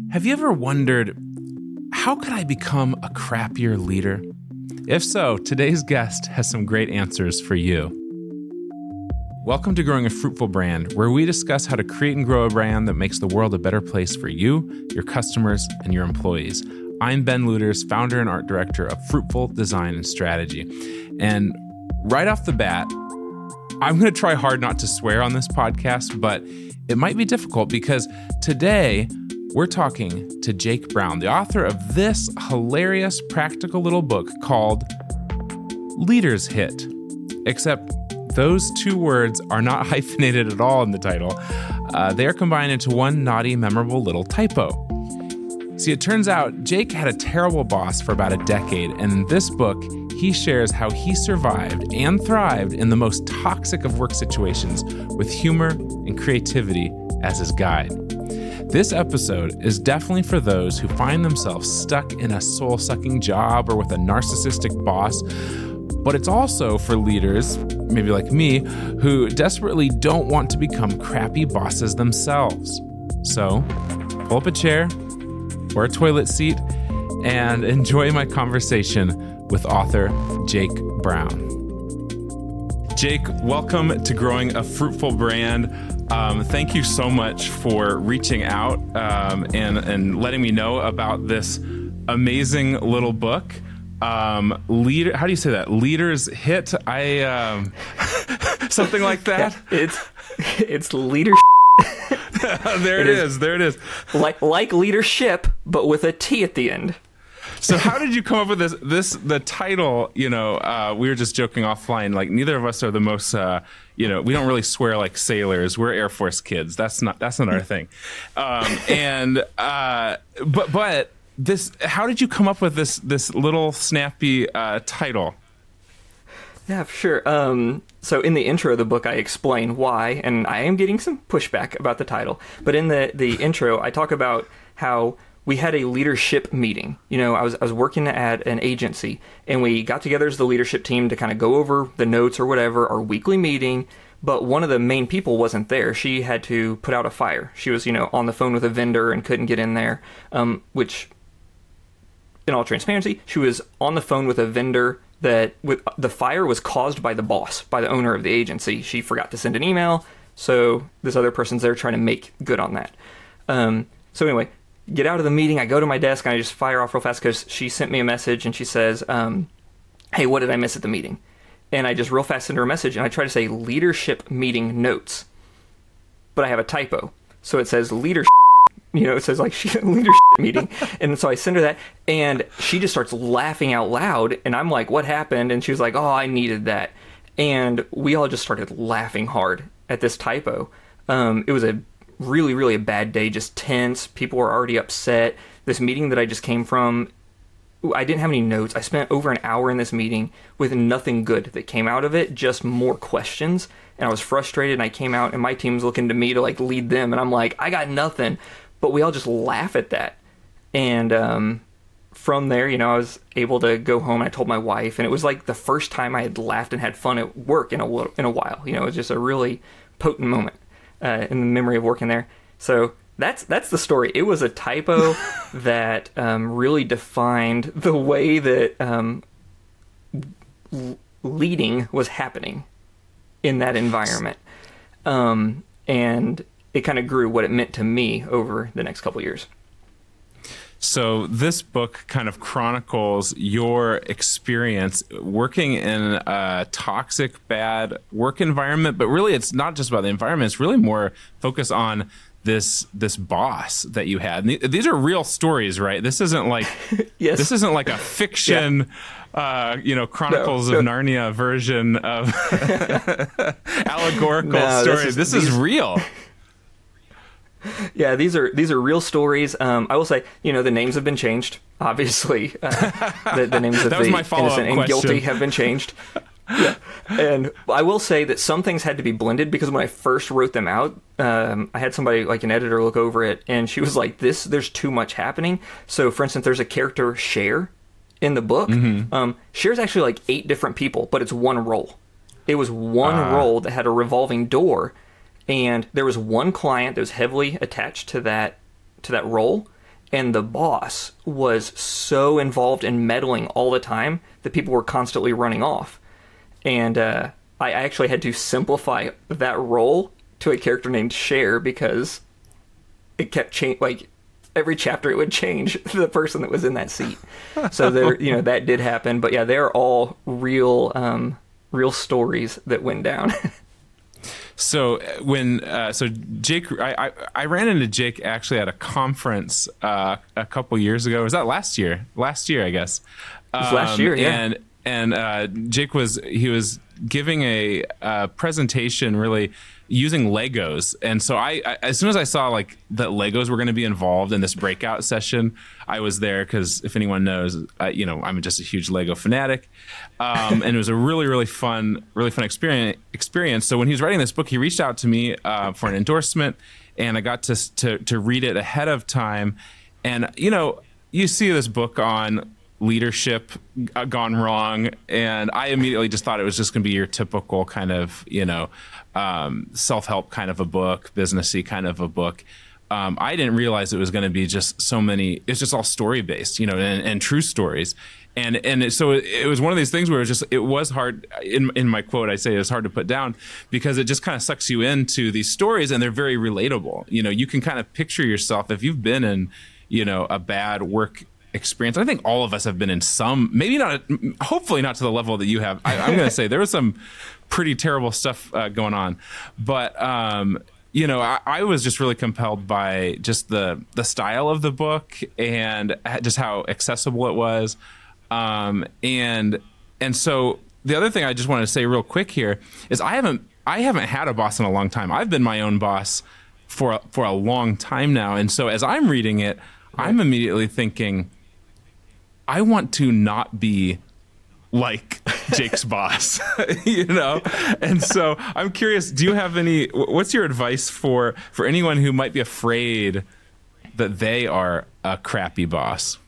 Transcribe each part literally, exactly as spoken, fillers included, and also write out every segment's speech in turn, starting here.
Have you ever wondered, how could I become a crappier leader? If so, today's guest has some great answers for you. Welcome to Growing a Fruitful Brand, where we discuss how to create and grow a brand that makes the world a better place for you, your customers, and your employees. I'm Ben Luders, founder and art director of Fruitful Design and Strategy. And right off the bat, I'm going to try hard not to swear on this podcast, but it might be difficult because today we're talking to Jake Brown, the author of this hilarious, practical little book called Leaders Hit. Except those two words are not hyphenated at all in the title. Uh, they are combined into one naughty, memorable little typo. See, it turns out Jake had a terrible boss for about a decade, and in this book, he shares how he survived and thrived in the most toxic of work situations with humor and creativity as his guide. This episode is definitely for those who find themselves stuck in a soul-sucking job or with a narcissistic boss, but it's also for leaders, maybe like me, who desperately don't want to become crappy bosses themselves. So, pull up a chair or a toilet seat and enjoy my conversation with author Jake Brown. Jake, welcome to Growing a Fruitful Brand. Um, thank you so much for reaching out um, and, and letting me know about this amazing little book. Um, leader, how do you say that? Leaders Hit? I um, something like that. Yeah, it's it's leadership. there it, it is. is. There it is. Like like leadership, but with a T at the end. So how did you come up with this? This the title. You know, uh, we were just joking offline. Like neither of us are the most. Uh, you know, we don't really swear like sailors. We're Air Force kids. That's not. That's not our thing. Um, and uh, but but this. How did you come up with this? This little snappy uh, title. Yeah, sure. Um, so in the intro of the book, I explain why, and I am getting some pushback about the title. But in the the intro, I talk about how we had a leadership meeting. You know, I was I was working at an agency, and we got together as the leadership team to kind of go over the notes or whatever, our weekly meeting, but one of the main people wasn't there. She had to put out a fire. She was, you know, on the phone with a vendor and couldn't get in there, um, which, in all transparency, she was on the phone with a vendor that with the fire was caused by the boss, by the owner of the agency. She forgot to send an email, so this other person's there trying to make good on that. Um, so anyway, get out of the meeting, I go to my desk, and I just fire off real fast because she sent me a message, and she says, um, hey, what did I miss at the meeting? And I just real fast send her a message, and I try to say leadership meeting notes, but I have a typo. So it says leadership, you know, it says like leadership meeting. And so I send her that, and she just starts laughing out loud, and I'm like, what happened? And she was like, oh, I needed that. And we all just started laughing hard at this typo. Um, it was a really, really a bad day, just tense. People were already upset. This meeting that I just came from, I didn't have any notes. I spent over an hour in this meeting with nothing good that came out of it, just more questions. And I was frustrated, and I came out, and my team's looking to me to like lead them. And I'm like, I got nothing. But we all just laugh at that. And um, from there, you know, I was able to go home, and I told my wife, and it was like the first time I had laughed and had fun at work in a, in a while. You know, it was just a really potent moment. Uh, in the memory of working there. So that's that's the story. It was a typo that um, really defined the way that um, l- leading was happening in that environment. Um, and it kind of grew what it meant to me over the next couple years. So this book kind of chronicles your experience working in a toxic, bad work environment, but really it's not just about the environment. It's really more focused on this this boss that you had. And th- these are real stories, right? This isn't like yes. This isn't like a fiction, yeah. uh, you know, Chronicles no, no. of Narnia version of allegorical no, stories. This is, this is real. Yeah, these are these are real stories. Um, I will say, you know, the names have been changed. Obviously, uh, the, the names of the innocent and guilty have been changed. Yeah. And I will say that some things had to be blended because when I first wrote them out, um, I had somebody like an editor look over it, and she was like, "This, there's too much happening." So, for instance, there's a character Cher in the book. Mm-hmm. Um, Cher's actually like eight different people, but it's one role. It was one uh. role that had a revolving door. And there was one client that was heavily attached to that to that role, and the boss was so involved in meddling all the time that people were constantly running off. And uh, I actually had to simplify that role to a character named Cher because it kept changing. Like every chapter, it would change the person that was in that seat. So there, you know, that did happen. But yeah, they're all real, um, real stories that went down. So when uh, so Jake, I, I I ran into Jake actually at a conference uh, a couple years ago. Was that last year? Last year, I guess. It was last year, yeah. And and uh, Jake was he was giving a, a presentation really using Legos, and so I, I as soon as I saw like that Legos were going to be involved in this breakout session, I was there because if anyone knows, I, you know, I'm just a huge Lego fanatic, um, and it was a really really fun really fun experience. Experience. So when he was writing this book, he reached out to me uh, for an endorsement, and I got to to to read it ahead of time, and you know, you see this book on leadership uh, gone wrong, and I immediately just thought it was just going to be your typical kind of, you know, um, self-help kind of a book, businessy kind of a book. Um, I didn't realize it was going to be just so many. It's just all story based, you know, and, and true stories. And and it, so it, it was one of these things where it was just it was hard. In in my quote, I say it was hard to put down because it just kind of sucks you into these stories, and they're very relatable. You know, you can kind of picture yourself if you've been in, you know, a bad work experience. I think all of us have been in some, maybe not, hopefully not to the level that you have. I, I'm going to say there was some pretty terrible stuff uh, going on, but um, you know, I, I was just really compelled by just the the style of the book and just how accessible it was, um, and and so the other thing I just wanted to say real quick here is I haven't I haven't had a boss in a long time. I've been my own boss for for a long time now, and so as I'm reading it, I'm immediately thinking, I want to not be like Jake's boss, you know? And so I'm curious, do you have any, what's your advice for, for anyone who might be afraid that they are a crappy boss?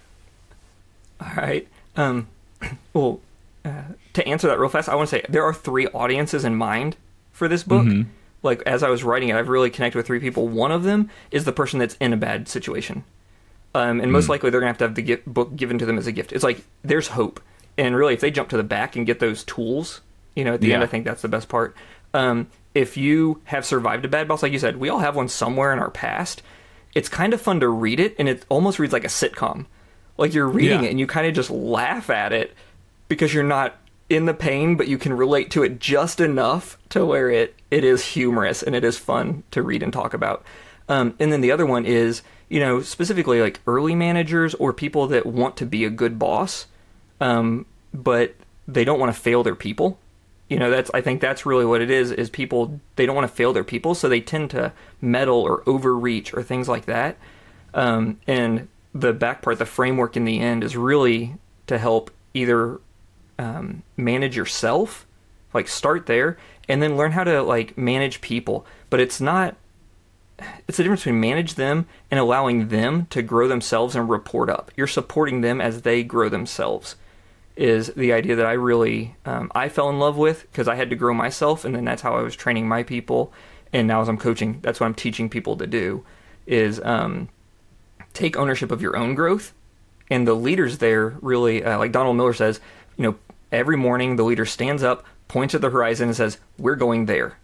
All right. Um, well, uh, to answer that real fast, I want to say there are three audiences in mind for this book. Mm-hmm. Like, as I was writing it, I've really connected with three people. One of them is the person that's in a bad situation. Um, and most mm. likely they're going to have to have the gift, book given to them as a gift. It's like, there's hope. And really, if they jump to the back and get those tools, you know, at the yeah. end, I think that's the best part. Um, if you have survived a bad boss, like you said, we all have one somewhere in our past. It's kind of fun to read it, and it almost reads like a sitcom. Like, you're reading yeah. it, and you kind of just laugh at it because you're not in the pain, but you can relate to it just enough to where it, it is humorous, and it is fun to read and talk about. Um, and then the other one is, you know, specifically like early managers or people that want to be a good boss, um, but they don't want to fail their people. You know, that's I think that's really what it is, is people, they don't want to fail their people, so they tend to meddle or overreach or things like that. Um, and the back part, the framework in the end, is really to help either um, manage yourself, like start there, and then learn how to like manage people. But it's not, it's the difference between manage them and allowing them to grow themselves and report up. You're supporting them as they grow themselves, is the idea that I really, um, I fell in love with because I had to grow myself, and then that's how I was training my people. And now as I'm coaching, that's what I'm teaching people to do, is um, take ownership of your own growth. And the leaders there really, uh, like Donald Miller says, you know, every morning the leader stands up, points at the horizon and says, we're going there.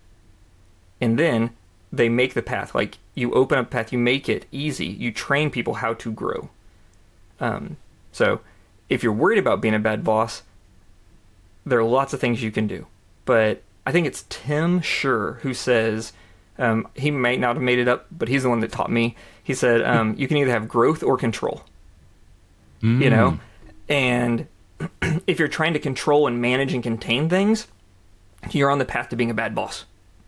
And then they make the path. Like, you open up a path, you make it easy. You train people how to grow. Um, so if you're worried about being a bad boss, there are lots of things you can do. But I think it's Tim Scher who says, um, he might not have made it up, but he's the one that taught me. He said, um, you can either have growth or control. Mm. You know? And if you're trying to control and manage and contain things, you're on the path to being a bad boss.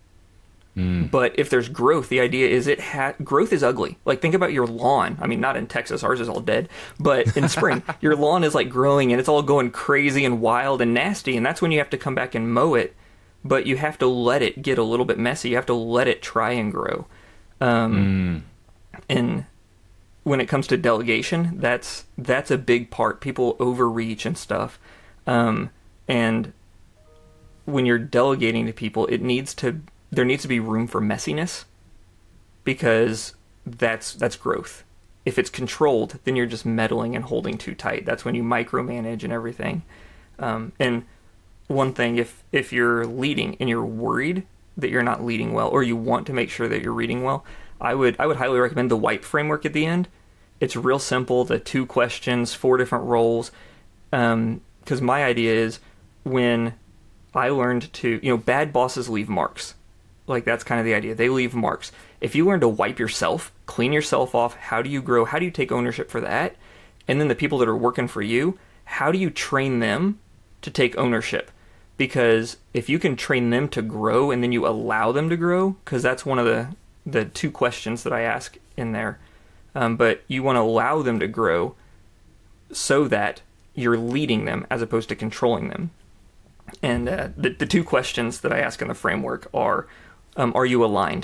Mm. But if there's growth, the idea is it ha- growth is ugly. Like, think about your lawn. I mean, not in Texas, ours is all dead. But in spring, your lawn is like growing and it's all going crazy and wild and nasty. And that's when you have to come back and mow it. But you have to let it get a little bit messy. You have to let it try and grow. Um, mm. And when it comes to delegation, that's that's a big part. People overreach and stuff. Um, and when you're delegating to people, it needs to there needs to be room for messiness, because that's that's growth. If it's controlled, then you're just meddling and holding too tight. That's when you micromanage and everything. Um, and one thing, if if you're leading and you're worried that you're not leading well, or you want to make sure that you're reading well, I would I would highly recommend the WIPE framework at the end. It's real simple. The two questions, four different roles. Because um, my idea is when I learned to, you know, bad bosses leave marks. Like, that's kind of the idea. They leave marks. If you learn to wipe yourself, clean yourself off, how do you grow? How do you take ownership for that? And then the people that are working for you, how do you train them to take ownership? Because if you can train them to grow and then you allow them to grow, because that's one of the, the two questions that I ask in there. Um, but you want to allow them to grow so that you're leading them as opposed to controlling them. And uh, the, the two questions that I ask in the framework are, um, are you aligned?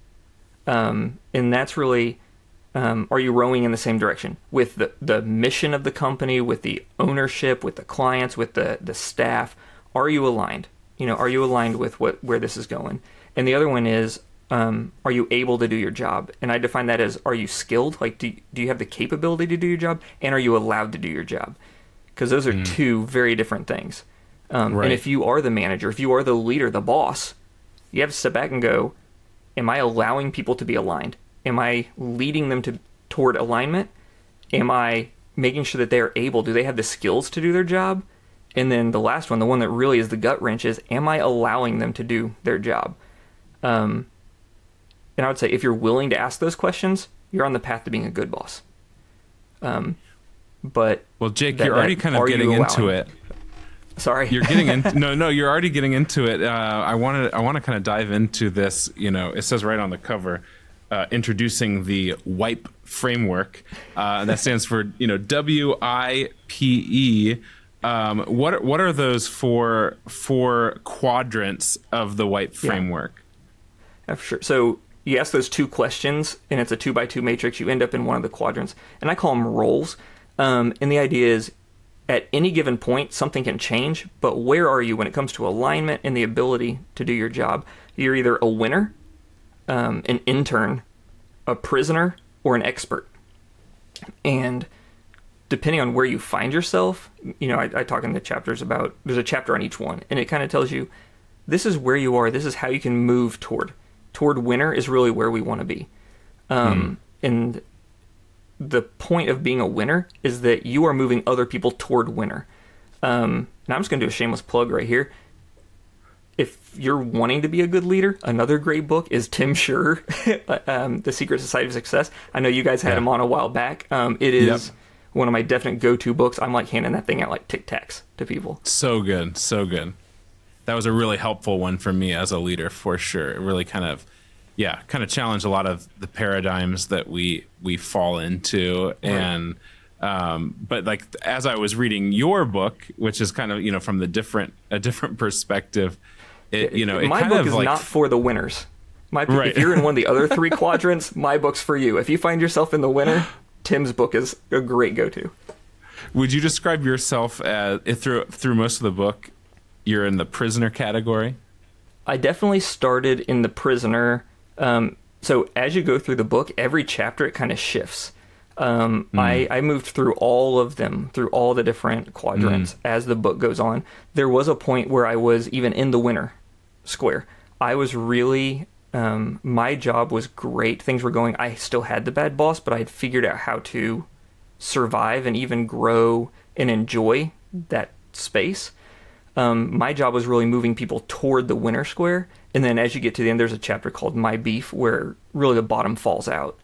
Um, and that's really, um, are you rowing in the same direction with the, the mission of the company, with the ownership, with the clients, with the, the staff? Are you aligned? You know, are you aligned with what where this is going? And the other one is, um, are you able to do your job? And I define that as, are you skilled? Like, do, do you have the capability to do your job? And are you allowed to do your job? Because those are mm. two very different things. Um, right. And if you are the manager, if you are the leader, the boss, you have to step back and go, am I allowing people to be aligned? Am I leading them to toward alignment? Am I making sure that they're able? Do they have the skills to do their job? And then the last one, the one that really is the gut wrench, is, am I allowing them to do their job? Um, and I would say if you're willing to ask those questions, you're on the path to being a good boss. Um, but well, Jake, that, you're already kind of getting into it. Sorry, you're getting into no, no. You're already getting into it. Uh, I want to, I want to kind of dive into this. You know, it says right on the cover, uh, introducing the WIPE framework. Uh, and that stands for, you know, W I P E. Um, what what are those four four quadrants of the WIPE framework? Yeah, for sure. So you ask those two questions, and it's a two by two matrix. You end up in one of the quadrants, and I call them roles. Um, and the idea is, at any given point, something can change, but where are you when it comes to alignment and the ability to do your job? You're either a winner, um, an intern, a prisoner, or an expert. And depending on where you find yourself, you know, I, I talk in the chapters about, there's a chapter on each one, and it kind of tells you, this is where you are, this is how you can move toward. Toward winner is really where we want to be. Um, mm. And the point of being a winner is that you are moving other people toward winner. Um, and I'm just going to do a shameless plug right here. If you're wanting to be a good leader, another great book is Tim Scherr, um, The Secret Society of Success. I know you guys had yeah. him on a while back. Um, it is yep. one of my definite go-to books. I'm like handing that thing out like Tic Tacs to people. So good, so good. That was a really helpful one for me as a leader, for sure. It really kind of, yeah, kind of challenged a lot of the paradigms that we we fall into. Right. And um, but like as I was reading your book, which is kind of, you know, from the different a different perspective, it, you know, it my kind book of is like, not for the winners. My right. If you're in one of the other three quadrants, my book's for you. If you find yourself in the winner, Tim's book is a great go-to. Would you describe yourself as, through through most of the book, you're in the prisoner category? I definitely started in the prisoner. Um, so as you go through the book, every chapter, it kind of shifts. Um, mm. I, I moved through all of them, through all the different quadrants mm. as the book goes on. There was a point where I was even in the winner square. I was really, um, my job was great. Things were going, I still had the bad boss, but I had figured out how to survive and even grow and enjoy that space. Um, my job was really moving people toward the winner square. And then as you get to the end, there's a chapter called My Beef, where really the bottom falls out.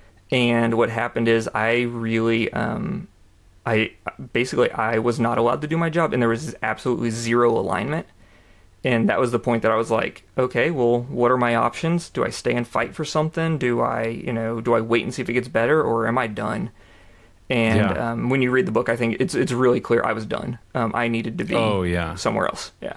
And what happened is I really, um, I basically, I was not allowed to do my job, and there was absolutely zero alignment. And that was the point that I was like, okay, well, what are my options? Do I stay and fight for something? Do I, you know, do I wait and see if it gets better, or am I done? And yeah. um, when you read the book, I think it's it's really clear I was done. Um, I needed to be oh, yeah. somewhere else. Yeah.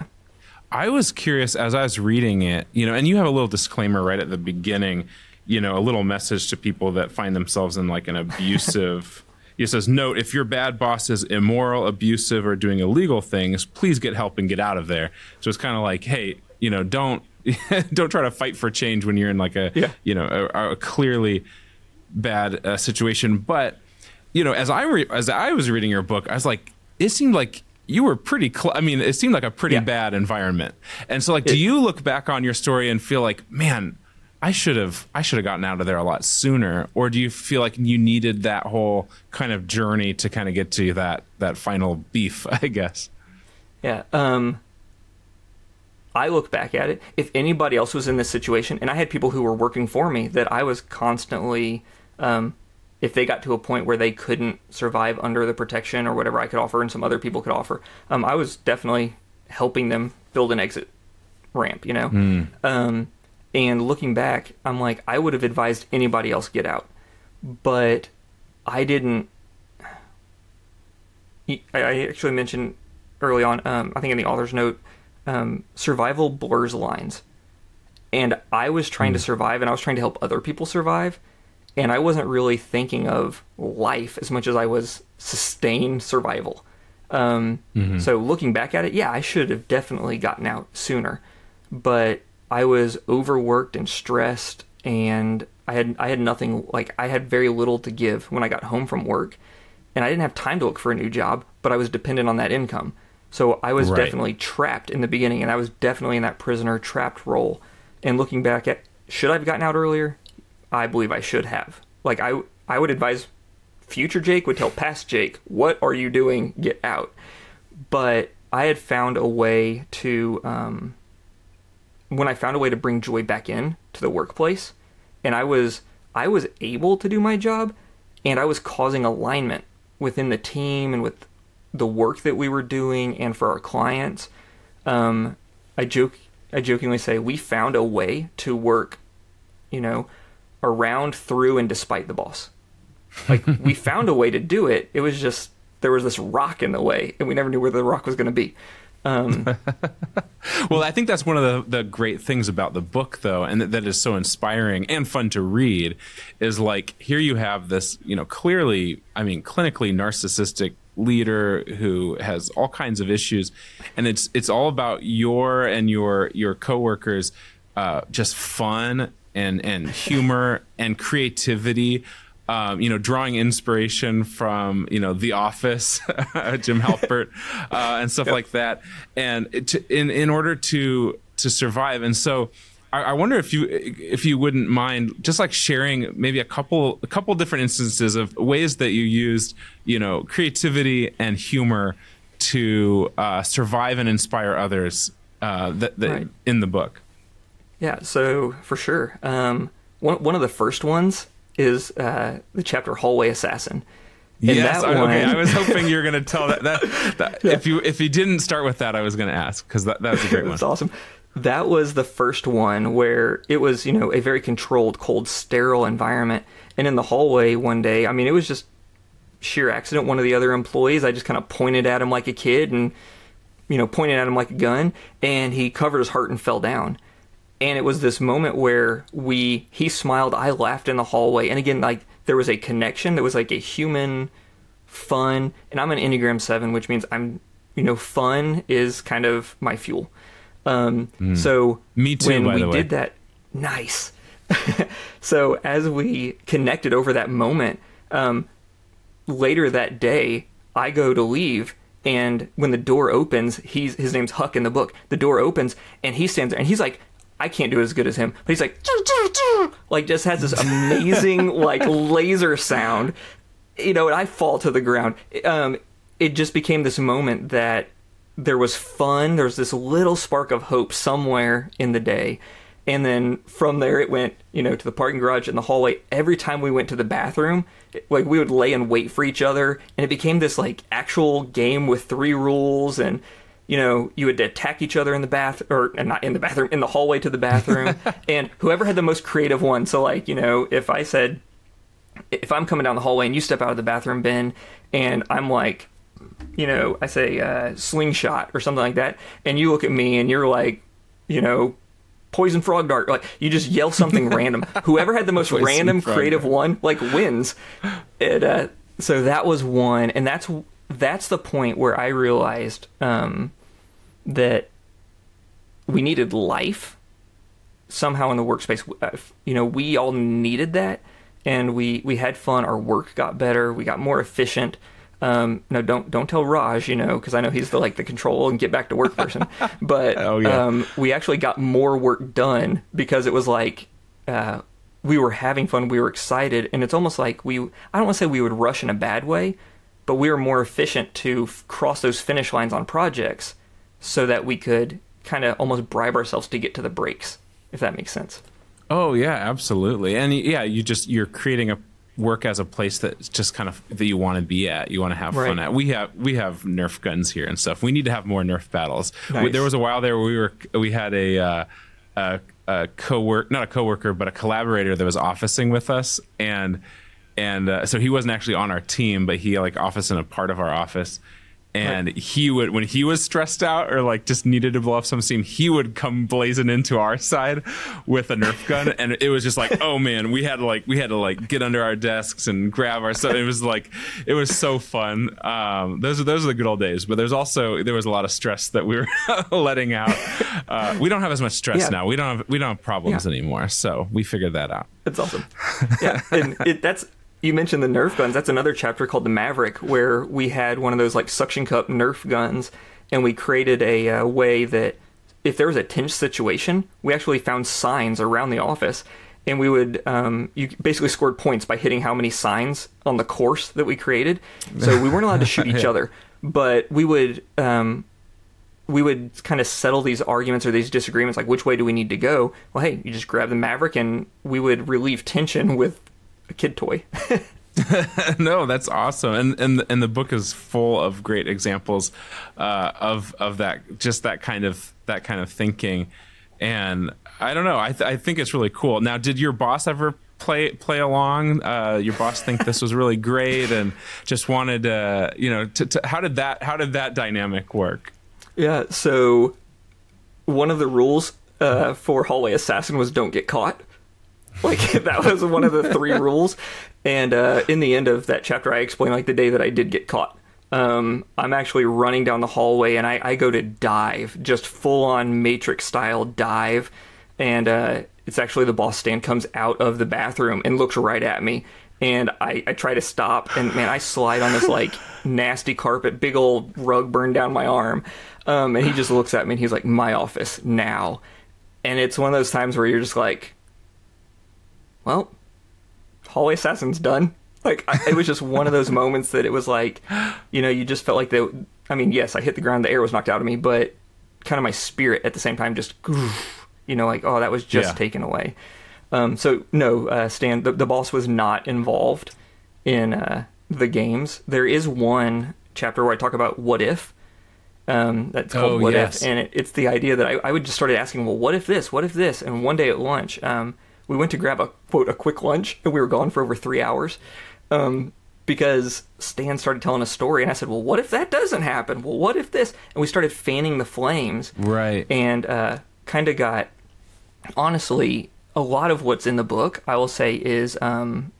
I was curious as I was reading it, you know, and you have a little disclaimer right at the beginning, you know, a little message to people that find themselves in like an abusive, it says, note, if your bad boss is immoral, abusive, or doing illegal things, please get help and get out of there. So it's kind of like, hey, you know, don't, don't try to fight for change when you're in like a, yeah. you know, a, a clearly bad uh, situation. But, you know, as I re- as I was reading your book, I was like, it seemed like you were pretty cl- I mean, it seemed like a pretty yeah. bad environment. And so, like, it, do you look back on your story and feel like, man, I should have I should have gotten out of there a lot sooner? Or do you feel like you needed that whole kind of journey to kind of get to that that final beef, I guess? Yeah. Um, I look back at it. If anybody else was in this situation, and I had people who were working for me that I was constantly, um, if they got to a point where they couldn't survive under the protection or whatever I could offer and some other people could offer, um, I was definitely helping them build an exit ramp, you know? Mm. Um, and looking back, I'm like, I would have advised anybody else get out. But I didn't... I actually mentioned early on, um, I think in the author's note, um, survival blurs lines. And I was trying mm. to survive, and I was trying to help other people survive. And I wasn't really thinking of life as much as I was sustained survival. Um, mm-hmm. So looking back at it, yeah, I should have definitely gotten out sooner. But I was overworked and stressed, and I had I had nothing, like, I had very little to give when I got home from work. And I didn't have time to look for a new job, but I was dependent on that income. So I was right. definitely trapped in the beginning, and I was definitely in that prisoner trapped role. And looking back at, should I have gotten out earlier? I believe I should have. Like, I, I would advise future Jake would tell past Jake, what are you doing? Get out. But I had found a way to, um, when I found a way to bring joy back in to the workplace, and I was, I was able to do my job, and I was causing alignment within the team and with the work that we were doing and for our clients. Um, I joke, I jokingly say we found a way to work, you know, around, through, and despite the boss. Like, we found a way to do it. It was just, there was this rock in the way, and we never knew where the rock was going to be. Um, well, I think that's one of the, the great things about the book, though, and that, that is so inspiring and fun to read, is like, here you have this, you know, clearly, I mean, clinically narcissistic leader who has all kinds of issues, and it's it's all about your and your your coworkers uh, just fun and and humor and creativity. Um, you know, drawing inspiration from, you know, The Office, Jim Halpert, uh, and stuff yep. like that, and it, to, in in order to to survive. And so, I, I wonder if you if you wouldn't mind just like sharing maybe a couple a couple different instances of ways that you used, you know, creativity and humor to uh, survive and inspire others uh, that, that right. in the book. Yeah. So for sure, um, one one of the first ones is uh, the chapter Hallway Assassin. And yes, that I, one... okay. I was hoping you were going to tell that. that, that yeah. If you if you didn't start with that, I was going to ask, because that, that was a great one. That's awesome. That was the first one where it was, you know, a very controlled, cold, sterile environment. And in the hallway one day, I mean, it was just sheer accident. One of the other employees, I just kind of pointed at him like a kid and, you know, pointed at him like a gun. And he covered his heart and fell down. And it was this moment where we, he smiled, I laughed in the hallway. And again, like, there was a connection that was like a human fun. And I'm an Enneagram seven, which means I'm, you know, fun is kind of my fuel. Um, mm. So Me too, when by we the way. did that, nice. So as we connected over that moment, um, later that day, I go to leave. And when the door opens, he's, his name's Huck in the book. The door opens and he stands there and he's like, I can't do it as good as him, but he's like, choo, choo, choo, like just has this amazing like laser sound, you know, and I fall to the ground. Um, it just became this moment that there was fun. There was this little spark of hope somewhere in the day. And then from there it went, you know, to the parking garage and the hallway. Every time we went to the bathroom, like we would lay and wait for each other. And it became this like actual game with three rules, and you know, you would attack each other in the bath, or not in the bathroom, in the hallway to the bathroom. And whoever had the most creative one. So, like, you know, if I said, if I'm coming down the hallway and you step out of the bathroom bin and I'm like, you know, I say uh, slingshot or something like that, and you look at me and you're like, you know, poison frog dart, like you just yell something random. Whoever had the most poison random creative dart. one, like, wins. It, uh, so that was one, and that's that's the point where I realized. Um, that we needed life somehow in the workspace. Uh, you know, we all needed that. and we, we had fun. Our work got better. We got more efficient. Um, no, don't don't tell Raj, you know, because I know he's the like the control and get back to work person. But oh, yeah. um, we actually got more work done because it was like uh, we were having fun, we were excited, and it's almost like we, I don't want to say we would rush in a bad way, but we were more efficient to f- cross those finish lines on projects so that we could kind of almost bribe ourselves to get to the breaks, if that makes sense. Oh, yeah, absolutely. And yeah, you just, you're creating a work as a place that's just kind of that you want to be at, you want to have right. fun at. We have we have Nerf guns here and stuff. We need to have more Nerf battles. Nice. We, there was a while there where we were we had a uh, a, a co-work not a coworker but a collaborator that was officing with us, and and uh, so he wasn't actually on our team, but he like officed in a part of our office. And he would, when he was stressed out or like just needed to blow up some steam, he would come blazing into our side with a Nerf gun, and it was just like, oh man, we had to like we had to like get under our desks and grab our stuff. It was like it was so fun. Um, those are those are the good old days. But there's also there was a lot of stress that we were letting out. Uh, we don't have as much stress yeah. now. We don't have we don't have problems yeah. anymore. So we figured that out. That's awesome. Yeah, and it, that's. You mentioned the Nerf guns. That's another chapter called the Maverick, where we had one of those like suction cup Nerf guns, and we created a uh, way that if there was a tense situation, we actually found signs around the office, and we would um, you basically scored points by hitting how many signs on the course that we created. So we weren't allowed to shoot each yeah. other, but we would um, we would kind of settle these arguments or these disagreements, like which way do we need to go? Well, hey, you just grab the Maverick, and we would relieve tension with a kid toy. No, that's awesome, and and and the book is full of great examples uh, of of that, just that kind of that kind of thinking. And I don't know, I th- I think it's really cool. Now, did your boss ever play play along? Uh, your boss think this was really great and just wanted uh, you know to, to how did that how did that dynamic work? Yeah, so one of the rules uh, for Hallway Assassin was don't get caught. Like, that was one of the three rules. And uh, in the end of that chapter, I explain, like, the day that I did get caught. Um, I'm actually running down the hallway, and I, I go to dive, just full-on Matrix-style dive. And uh, it's actually the boss Stan comes out of the bathroom and looks right at me. And I, I try to stop, and, man, I slide on this, like, nasty carpet, big old rug burned down my arm. Um, and he just looks at me, and he's like, my office, now. And it's one of those times where you're just like, well, Hallway Assassin's done. Like, I, it was just one of those moments that it was like, you know, you just felt like, the. I mean, yes, I hit the ground, the air was knocked out of me, but kind of my spirit at the same time just, you know, like, oh, that was just yeah. taken away. Um, so, no, uh, Stan, the, the boss was not involved in uh, the games. There is one chapter where I talk about what if. Um, that's called oh, What yes. If, and it, it's the idea that I, I would just started asking, well, what if this? What if this? And one day at lunch, um, we went to grab a, quote, a quick lunch, and we were gone for over three hours um, because Stan started telling a story, and I said, well, what if that doesn't happen? Well, what if this? And we started fanning the flames. Right. And uh, kind of got, honestly, a lot of what's in the book, I will say, is um,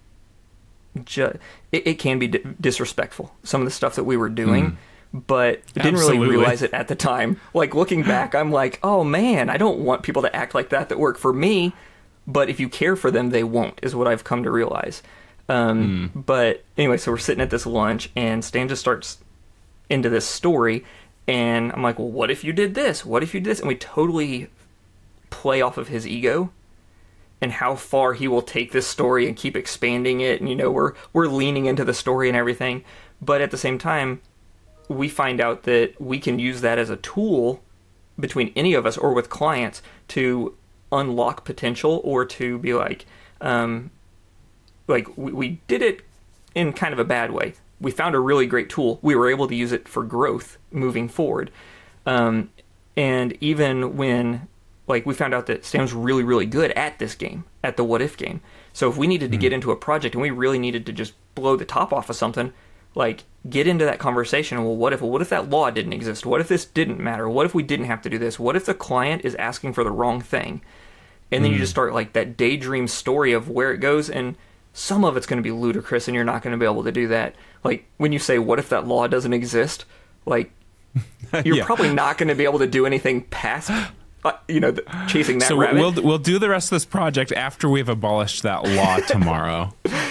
ju- it, it can be d- disrespectful, some of the stuff that we were doing. Mm. But didn't Absolutely. really realize it at the time. Like, looking back, I'm like, oh, man, I don't want people to act like that that work for me. But if you care for them, they won't, is what I've come to realize. Um, mm. But anyway, so we're sitting at this lunch, and Stan just starts into this story, and I'm like, well, what if you did this? What if you did this? And we totally play off of his ego and how far he will take this story and keep expanding it. And, you know, we're we're leaning into the story and everything. But at the same time, we find out that we can use that as a tool between any of us or with clients to unlock potential, or to be like, um, like we, we did it in kind of a bad way. We found a really great tool. We were able to use it for growth moving forward. Um, and even when, like, we found out that Stan was really, really good at this game, at the what if game. So if we needed to mm. get into a project and we really needed to just blow the top off of something, like, get into that conversation. Well, what if, well, what if that law didn't exist? What if this didn't matter? What if we didn't have to do this? What if the client is asking for the wrong thing? And then mm. you just start, like, that daydream story of where it goes, and some of it's going to be ludicrous, and you're not going to be able to do that. Like, when you say, what if that law doesn't exist? Like, you're yeah. probably not going to be able to do anything past, uh, you know, the, chasing that so rabbit. we'll we'll do the rest of this project after we've abolished that law tomorrow.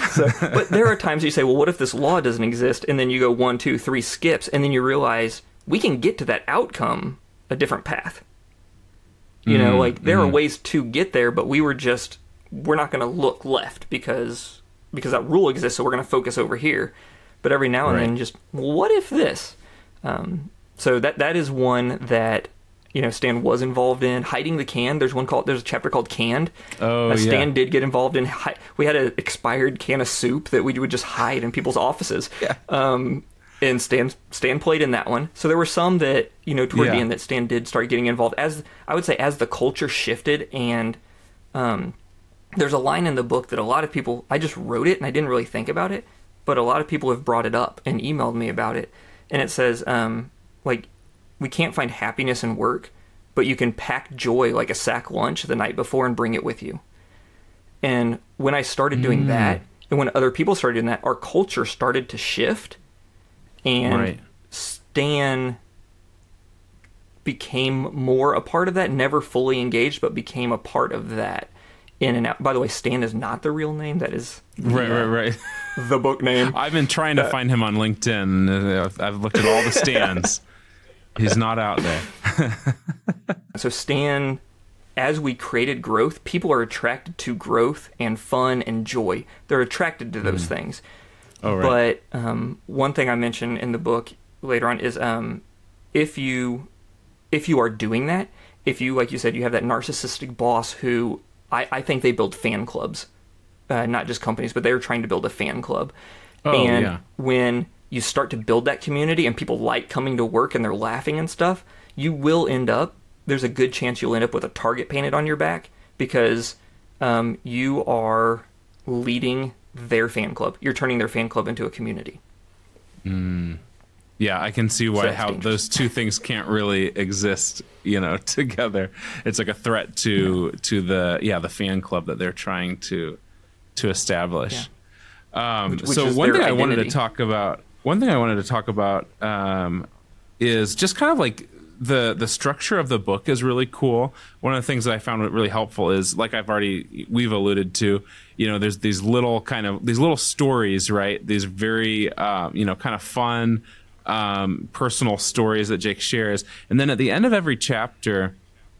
So, but there are times you say, well, what if this law doesn't exist? And then you go one, two, three skips, and then you realize we can get to that outcome a different path. You mm, know, like there mm. are ways to get there, but we were just, we're not going to look left because because that rule exists, so we're going to focus over here. But every now and right. then, just, well, what if this? Um, so that that is one that, you know, Stan was involved in. Hiding the Can, there's one called, there's a chapter called Canned. Oh, uh, Stan yeah. did get involved in, hi- we had an expired can of soup that we would just hide in people's offices. Yeah. Um, and Stan, Stan played in that one. So there were some that, you know, toward yeah. the end that Stan did start getting involved. As, I would say, as the culture shifted, and um, there's a line in the book that a lot of people, I just wrote it and I didn't really think about it, but a lot of people have brought it up and emailed me about it. And it says, um, like, we can't find happiness in work, but you can pack joy like a sack lunch the night before and bring it with you. And when I started doing mm. that, and when other people started doing that, our culture started to shift, and right. Stan became more a part of that, never fully engaged, but became a part of that. In and out. By the way, Stan is not the real name. That is the, right, right, right. the book name. I've been trying to uh, find him on LinkedIn. I've looked at all the Stans. He's not out there. So Stan, as we created growth, people are attracted to growth and fun and joy. They're attracted to those mm. things. Oh, right. But um, one thing I mentioned in the book later on is um, if you if you are doing that, if you, like you said, you have that narcissistic boss who, I, I think they build fan clubs, uh, not just companies, but they're trying to build a fan club. Oh, and yeah. when you start to build that community and people like coming to work and they're laughing and stuff, you will end up, there's a good chance you'll end up with a target painted on your back because um, you are leading their fan club. You're turning their fan club into a community. Mm. Yeah, I can see why so how dangerous. those two things can't really exist, you know, together. It's like a threat to yeah. to the yeah the fan club that they're trying to to establish. Yeah. Um, which, which so one thing I wanted to talk about, one thing I wanted to talk about um, is just kind of like the the structure of the book is really cool. One of the things that I found really helpful is, like I've already we've alluded to, you know, there's these little kind of these little stories, right? These very uh, you know kind of fun. Um, personal stories that Jake shares, and then at the end of every chapter,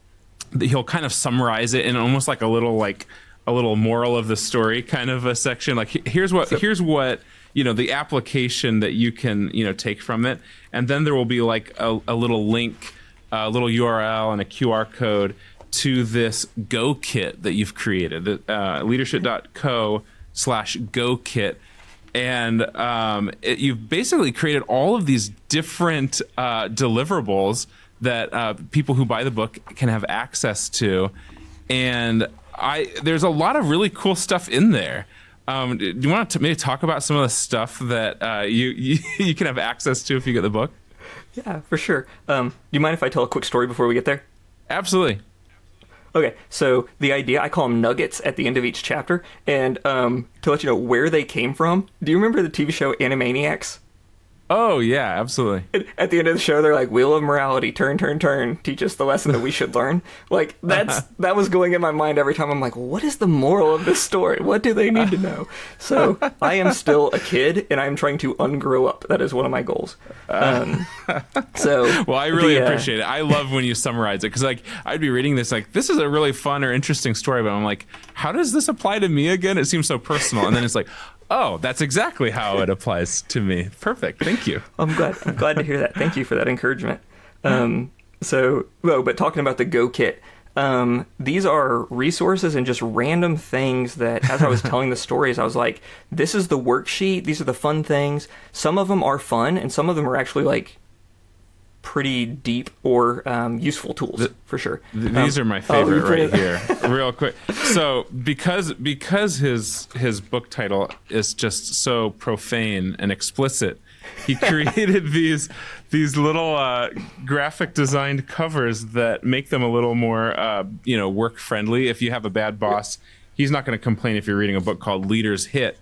he'll kind of summarize it in almost like a little like a little moral of the story kind of a section. Like here's what here's what you know the application that you can you know take from it, and then there will be like a, a little link, a little U R L, and a Q R code to this Go Kit that you've created, uh, leadership dot co slash Go Kit. And um, it, you've basically created all of these different uh, deliverables that uh, people who buy the book can have access to. And I there's a lot of really cool stuff in there. Um, do you want to maybe talk about some of the stuff that uh, you, you you can have access to if you get the book? Yeah, for sure. Um, do you mind if I tell a quick story before we get there? Absolutely. Okay, so the idea, I call them nuggets at the end of each chapter, and um, to let you know where they came from, do you remember the T V show Animaniacs? Oh, yeah, absolutely. At the end of the show, they're like, Wheel of Morality, turn, turn, turn, teach us the lesson that we should learn. Like, that's that was going in my mind every time. I'm like, what is the moral of this story? What do they need to know? So I am still a kid, and I'm trying to ungrow up. That is one of my goals. Um, so, well, I really the, uh, appreciate it. I love when you summarize it, because like I'd be reading this like, this is a really fun or interesting story, but I'm like, how does this apply to me again? It seems so personal. And then it's like, oh, that's exactly how it applies to me. Perfect. Thank you. I'm glad. I'm glad to hear that. Thank you for that encouragement. Um, so, well, but talking about the Go Kit, um, these are resources and just random things that, as I was telling the stories, I was like, this is the worksheet. These are the fun things. Some of them are fun, and some of them are actually like pretty deep or um, useful tools the, for sure. Th- these um, are my favorite oh, right here. Real quick. So because because his his book title is just so profane and explicit, he created these these little uh, graphic designed covers that make them a little more uh, you know work friendly. If you have a bad boss, he's not going to complain if you're reading a book called Leaders Hit.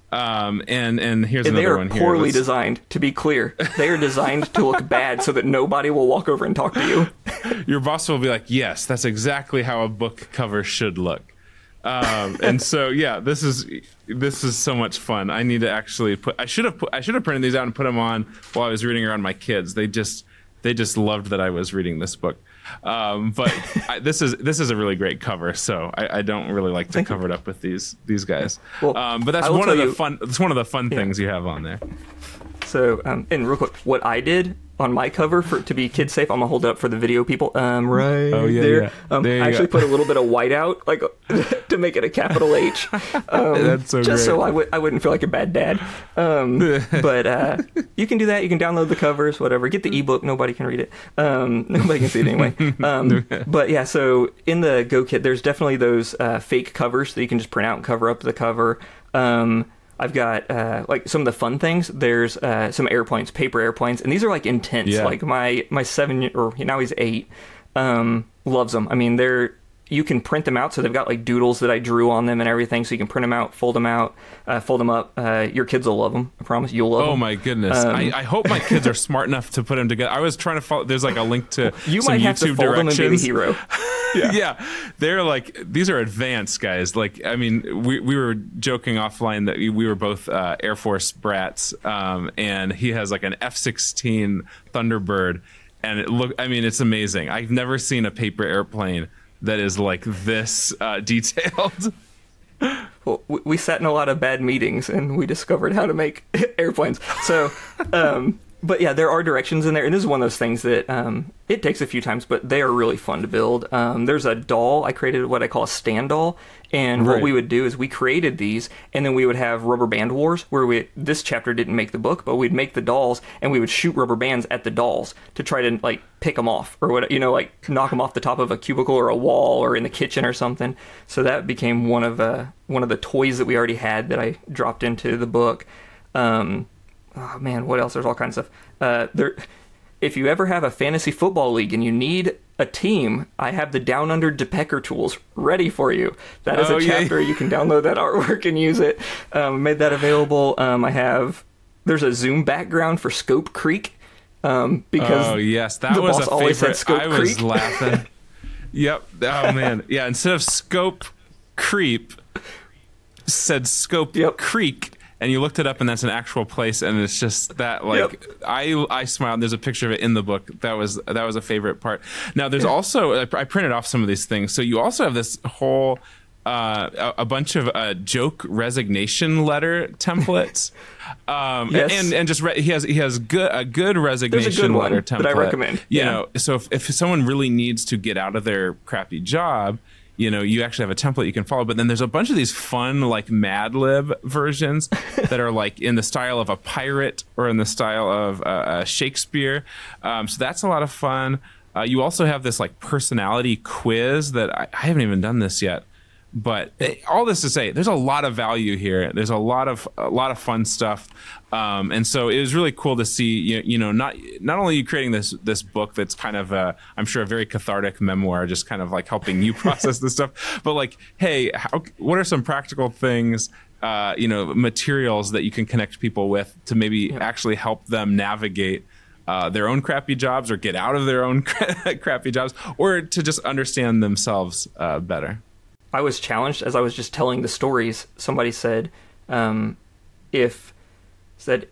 Um, and, and here's and another one here. They are poorly designed, to be clear. They are designed to look bad so that nobody will walk over and talk to you. Your boss will be like, yes, that's exactly how a book cover should look. Um, and so, yeah, this is this is so much fun. I need to actually put. I should have put. I should have printed these out and put them on while I was reading around my kids. They just they just loved that I was reading this book. Um, but I, this is this is a really great cover. So I, I don't really like to Thank cover you. it up with these these guys. Well, um, but that's one of the you, fun. It's one of the fun yeah. things you have on there. So, um, and real quick, what I did on my cover for to be kid safe, I'm gonna hold it up for the video people. Um, right oh, yeah, there. Yeah. Um, there I actually go. put a little bit of white out, like to make it a capital H. Um, That's so just great. so I w- I wouldn't feel like a bad dad. Um, but uh, you can do that. You can download the covers, whatever. Get the ebook. Nobody can read it. Um, nobody can see it anyway. Um, but yeah, so in the Go Kit, there's definitely those uh, fake covers that you can just print out and cover up the cover. Um, I've got, uh, like, some of the fun things. There's uh, some airplanes, paper airplanes, and these are, like, intense. Yeah. Like, my, my seven, or now he's eight, um, loves them. I mean, they're, you can print them out, so they've got, like, doodles that I drew on them and everything, so you can print them out, fold them out, uh, fold them up. Uh, your kids will love them. I promise. You'll love oh, them. Oh, my goodness. Um, I, I hope my kids are smart enough to put them together. I was trying to follow, there's, like, a link to you some might have YouTube to fold directions. Them and be the hero. Yeah. yeah, they're like, these are advanced guys. Like, I mean, we we were joking offline that we were both uh, Air Force brats, um, and he has like an F sixteen Thunderbird, and it look. I mean, it's amazing. I've never seen a paper airplane that is like this uh, detailed. Well, we sat in a lot of bad meetings, and we discovered how to make airplanes. So. Um, But yeah, there are directions in there, and this is one of those things that um, it takes a few times, but they are really fun to build. Um, there's a doll. I created what I call a stand doll, and right. what we would do is we created these, and then we would have rubber band wars, where we this chapter didn't make the book, but we'd make the dolls, and we would shoot rubber bands at the dolls to try to like pick them off, or what you know, like knock them off the top of a cubicle or a wall or in the kitchen or something. So that became one of uh, one of the toys that we already had that I dropped into the book. Um, Oh man, what else? There's all kinds of stuff. Uh, there, if you ever have a fantasy football league and you need a team, I have the Down Under Depecker tools ready for you. That is oh, a chapter. Yeah. You can download that artwork and use it. Um, made that available. Um, I have. There's a zoom background for Scope Creek. Um, because oh yes, that the was boss a always favorite. Said Scope I Creek. was laughing. Yep. Oh man. Yeah. Instead of Scope Creep, said Scope yep. Creek. And you looked it up, and that's an actual place, and it's just that, like, yep. I I smiled. There's a picture of it in the book. That was that was a favorite part. Now, there's yeah. also, I printed off some of these things. So you also have this whole, uh, a, a bunch of uh, joke resignation letter templates. um, yes. And and just, re- he has he has good a good resignation a good letter template. That I recommend. You yeah. know, so if, if someone really needs to get out of their crappy job, you know, you actually have a template you can follow. But then there's a bunch of these fun, like, Mad Lib versions that are, like, in the style of a pirate or in the style of uh, uh, Shakespeare. Um, so that's a lot of fun. Uh, you also have this, like, personality quiz that I, I haven't even done this yet. But all this to say, there's a lot of value here. There's a lot of a lot of fun stuff, um, and so it was really cool to see. You, you know, not not only you creating this this book that's kind of a, I'm sure a very cathartic memoir, just kind of like helping you process this stuff. But like, hey, how, what are some practical things, uh, you know, materials that you can connect people with to maybe yeah. actually help them navigate uh, their own crappy jobs or get out of their own crappy jobs, or to just understand themselves uh, better. I was challenged as I was just telling the stories. Somebody said, um, if said,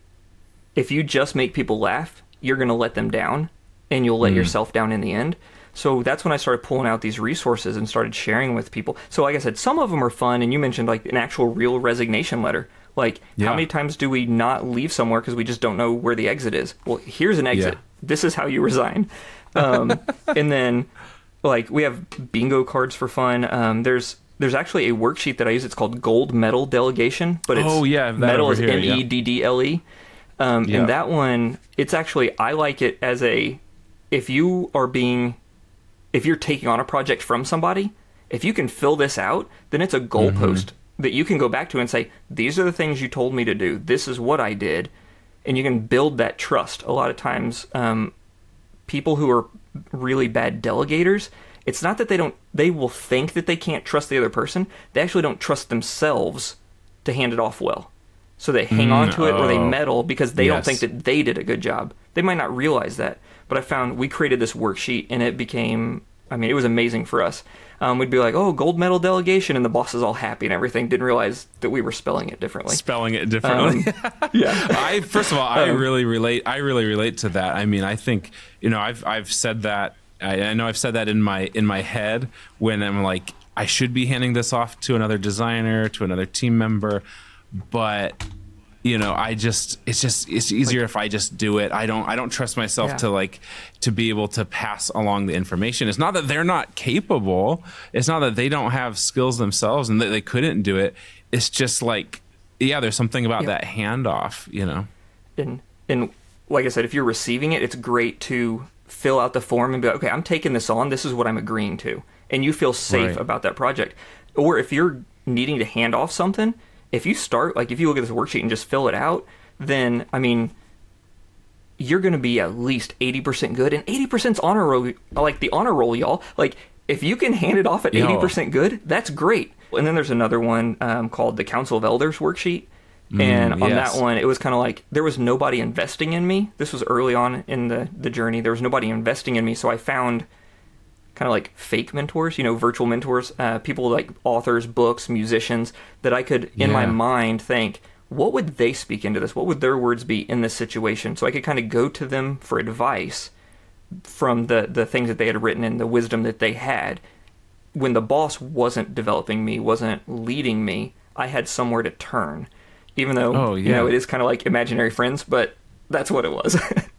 if you just make people laugh, you're going to let them down, and you'll let mm. yourself down in the end. So that's when I started pulling out these resources and started sharing with people. So like I said, some of them are fun, and you mentioned like an actual real resignation letter. Like, yeah. how many times do we not leave somewhere because we just don't know where the exit is? Well, here's an exit. Yeah. This is how you resign. Um, and then... Like, we have bingo cards for fun. Um, there's there's actually a worksheet that I use. It's called Gold Medal Delegation, but it's oh, yeah, medal is here, M E D D L E. Um, yeah. And that one, it's actually, I like it as a, if you are being, if you're taking on a project from somebody, if you can fill this out, then it's a goalpost mm-hmm. that you can go back to and say, these are the things you told me to do. This is what I did. And you can build that trust. A lot of times, um, people who are really bad delegators, it's not that they don't, they will think that they can't trust the other person. They actually don't trust themselves to hand it off well. So they hang mm, on to it oh, or they meddle because they yes. don't think that they did a good job. They might not realize that. But I found we created this worksheet, and it became I mean, it was amazing for us. Um, we'd be like, oh, gold medal delegation, and the boss is all happy and everything. Didn't realize that we were spelling it differently. Spelling it differently. Um, yeah. I first of all, I um, really relate. I really relate to that. I mean, I think you know, I've I've said that. I, I know I've said that in my in my head when I'm like, I should be handing this off to another designer, to another team member, but you know, I just it's just it's easier like, if I just do it. I don't I don't trust myself yeah. to like to be able to pass along the information. It's not that they're not capable. It's not that they don't have skills themselves and that they couldn't do it. It's just like, yeah, there's something about yeah. that handoff, you know. And and like I said, if you're receiving it, it's great to fill out the form and be like, okay, I'm taking this on. This is what I'm agreeing to, and you feel safe right. about that project. Or if you're needing to hand off something. If you start, like, if you look at this worksheet and just fill it out, then, I mean, you're going to be at least eighty percent good, and eighty percent's honor roll, like, the honor roll, y'all. Like, if you can hand it off at eighty percent good, that's great. And then there's another one um, called the Council of Elders worksheet, and mm, on yes. that one, it was kind of like, there was nobody investing in me. This was early on in the, the journey. There was nobody investing in me, so I found kind of like fake mentors, you know, virtual mentors, uh, people like authors, books, musicians, that I could, in yeah. my mind, think, what would they speak into this? What would their words be in this situation? So I could kind of go to them for advice from the, the things that they had written and the wisdom that they had. When the boss wasn't developing me, wasn't leading me, I had somewhere to turn. Even though, oh, yeah. you know, it is kind of like imaginary friends, but that's what it was.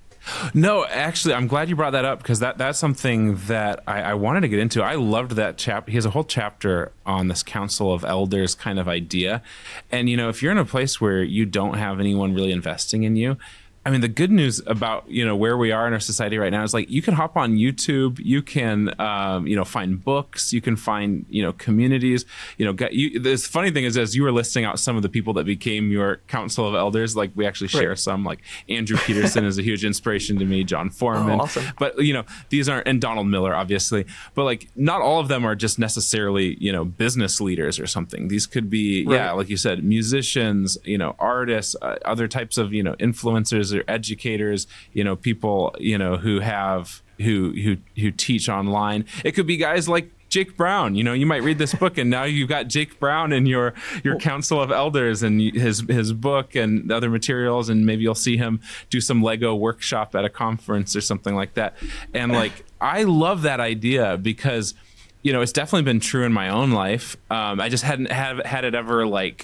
No, actually, I'm glad you brought that up because that, that's something that I, I wanted to get into. I loved that chapter. He has a whole chapter on this Council of Elders kind of idea. And, you know, if you're in a place where you don't have anyone really investing in you, I mean, the good news about, you know, where we are in our society right now is like you can hop on YouTube, you can, um, you know, find books, you can find, you know, communities, you know, get, you, this funny thing is as you were listing out some of the people that became your Council of Elders, like we actually share right. some, like Andrew Peterson is a huge inspiration to me, John Foreman, oh, awesome. But, you know, these aren't, and Donald Miller, obviously, but like not all of them are just necessarily, you know, business leaders or something. These could be, right. yeah, like you said, musicians, you know, artists, uh, other types of, you know, influencers or educators, you know, people, you know, who have who who who teach online. It could be guys like Jake Brown. You know, you might read this book and now you've got Jake Brown in your your Council of Elders and his his book and other materials, and maybe you'll see him do some Lego workshop at a conference or something like that. And like, I love that idea because, you know, it's definitely been true in my own life. Um, I just hadn't have had it ever like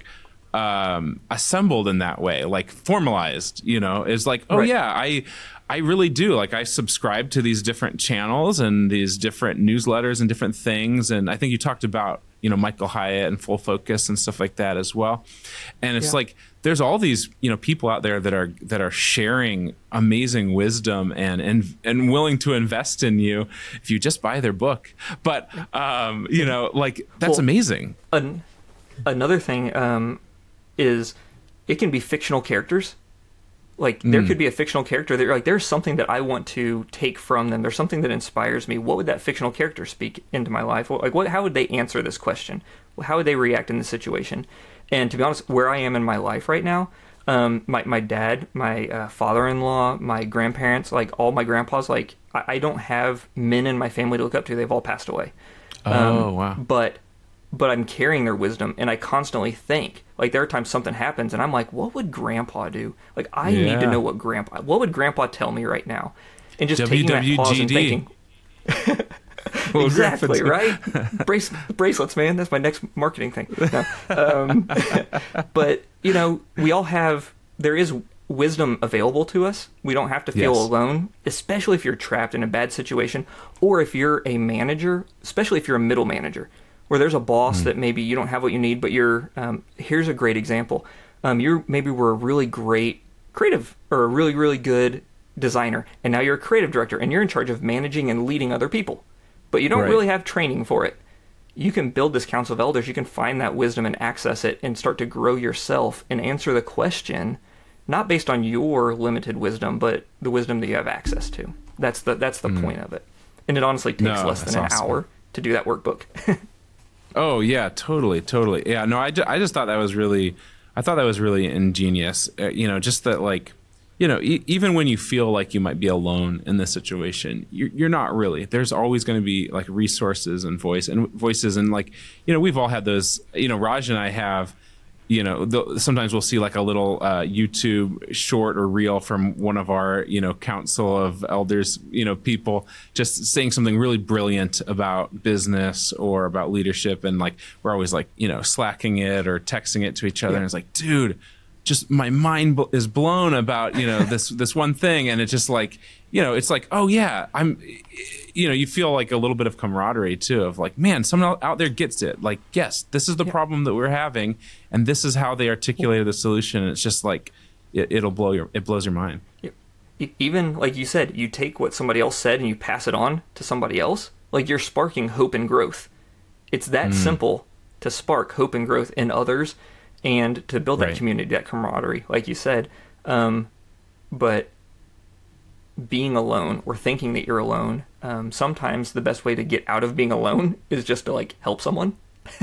um, assembled in that way, like formalized, you know, is like, oh right. yeah, I, I really do. Like I subscribe to these different channels and these different newsletters and different things. And I think you talked about, you know, Michael Hyatt and Full Focus and stuff like that as well. And it's yeah. like, there's all these, you know, people out there that are, that are sharing amazing wisdom and, and, and willing to invest in you if you just buy their book. But, um, you know, like that's well, amazing. An, another thing, um, is it can be fictional characters. Like there mm. could be a fictional character that you're like, there's something that I want to take from them. There's something that inspires me. What would that fictional character speak into my life? Like what, how would they answer this question? How would they react in this situation? And to be honest, where I am in my life right now, um, my, my dad, my uh, father-in-law, my grandparents, like all my grandpas, like I, I don't have men in my family to look up to. They've all passed away. Oh, um, wow. But but I'm carrying their wisdom, and I constantly think, like, there are times something happens, and I'm like, what would Grandpa do? Like, I yeah. need to know what Grandpa, what would Grandpa tell me right now? And just W W G D. taking that pause and thinking, exactly, right? Brace, bracelets, man. That's my next marketing thing. No. Um, but, you know, we all have, there is wisdom available to us. We don't have to feel yes. alone, especially if you're trapped in a bad situation, or if you're a manager, especially if you're a middle manager, where there's a boss mm. that maybe you don't have what you need, but you're, um, here's a great example. Um, you maybe were a really great creative or a really, really good designer, and now you're a creative director, and you're in charge of managing and leading other people, but you don't right. really have training for it. You can build this Council of Elders, you can find that wisdom and access it and start to grow yourself and answer the question, not based on your limited wisdom, but the wisdom that you have access to. That's the that's the mm. point of it. And it honestly takes no, less than an awesome. hour to do that workbook. Oh yeah, totally, totally. Yeah, no, I, ju- I just thought that was really, I thought that was really ingenious. Uh, you know, just that like, you know, e- even when you feel like you might be alone in this situation, you're, you're not really. There's always going to be like resources and voice and voices. And like, you know, we've all had those, you know, Raj and I have, you know, the, sometimes we'll see like a little uh, YouTube short or reel from one of our, you know, council of elders, you know, people just saying something really brilliant about business or about leadership. And like, we're always like, you know, slacking it or texting it to each other. Yeah. And it's like, dude, just my mind bl- is blown about, you know, this, this one thing. And it's just like, you know, it's like, oh yeah, I'm, you know, you feel like a little bit of camaraderie too, of like, man, someone out there gets it. Like, yes, this is the yeah. problem that we're having. And this is how they articulated the solution. And it's just like, it, it'll blow your, it blows your mind. Even like you said, you take what somebody else said and you pass it on to somebody else. Like you're sparking hope and growth. It's that mm. simple to spark hope and growth in others. And to build that right. community, that camaraderie, like you said. Um, but being alone or thinking that you're alone, um, sometimes the best way to get out of being alone is just to like help someone.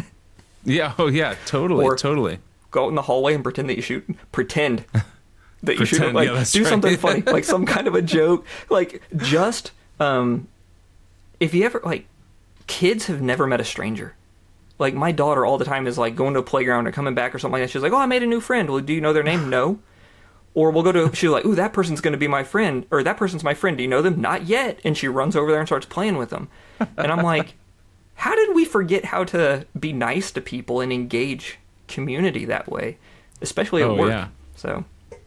yeah. Oh, yeah. Totally. Or totally. Go out in the hallway and pretend that you shoot. Pretend that you pretend, shoot. Like yeah, do right. something funny, like some kind of a joke. Like just um, if you ever like, kids have never met a stranger. Like, my daughter all the time is, like, going to a playground or coming back or something like that. She's like, oh, I made a new friend. Well, do you know their name? No. Or we'll go to, she's like, ooh, that person's going to be my friend. Or that person's my friend. Do you know them? Not yet. And she runs over there and starts playing with them. And I'm like, how did we forget how to be nice to people and engage community that way? Especially at oh, work. Yeah. So.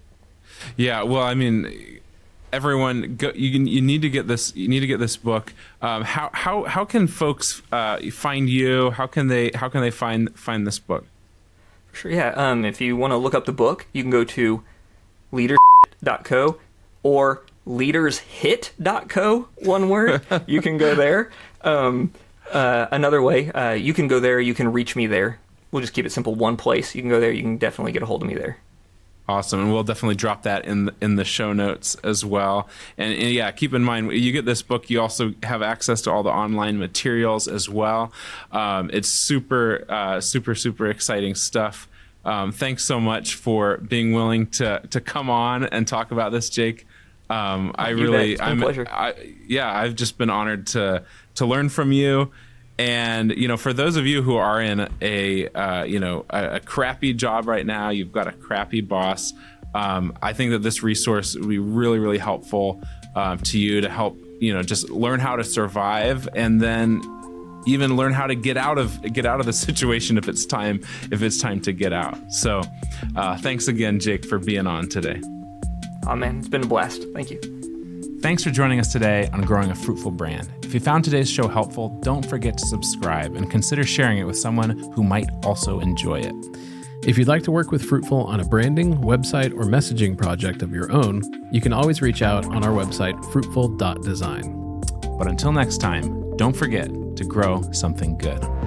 Yeah, well, I mean... Everyone, go, you you need to get this. You need to get this book. Um, how how how can folks uh, find you? How can they how can they find find this book? Sure, yeah. Um, if you want to look up the book, you can go to leaders dot co or leaders hit dot co. One word. You can go there. Um, uh, another way, uh, you can go there. You can reach me there. We'll just keep it simple. One place. You can go there. You can definitely get a hold of me there. Awesome, and we'll definitely drop that in in the show notes as well. And, and yeah, keep in mind, you get this book, you also have access to all the online materials as well. Um, it's super, uh, super, super exciting stuff. Um, thanks so much for being willing to to come on and talk about this, Jake. Um, I you really, bet. It's been I'm, a pleasure. I, yeah, I've just been honored to to learn from you. And, you know, for those of you who are in a, uh, you know, a, a crappy job right now, you've got a crappy boss, um, I think that this resource would be really, really helpful um, to you to help, you know, just learn how to survive and then even learn how to get out of get out of the situation if it's time if it's time to get out. So uh, thanks again, Jake, for being on today. Oh, man, it's been a blast. Thank you. Thanks for joining us today on Growing a Fruitful Brand. If you found today's show helpful, don't forget to subscribe and consider sharing it with someone who might also enjoy it. If you'd like to work with Fruitful on a branding, website, or messaging project of your own, you can always reach out on our website, fruitful dot design. But until next time, don't forget to grow something good.